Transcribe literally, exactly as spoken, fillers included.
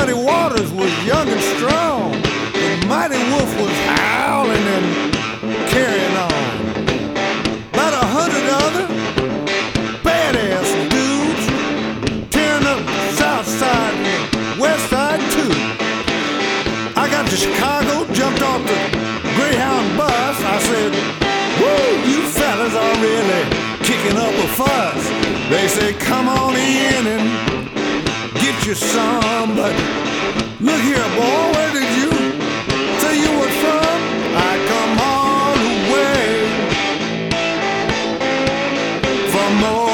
Muddy Waters was young and strong. The Mighty Wolf was howling and carrying on. About a hundred other badass dudes tearing up the south side and the west side too. I got to Chicago, jumped off the Greyhound bus. I said, woo, you fellas are really kicking up a fuss. They say, come on in and get you some, but look here, boy,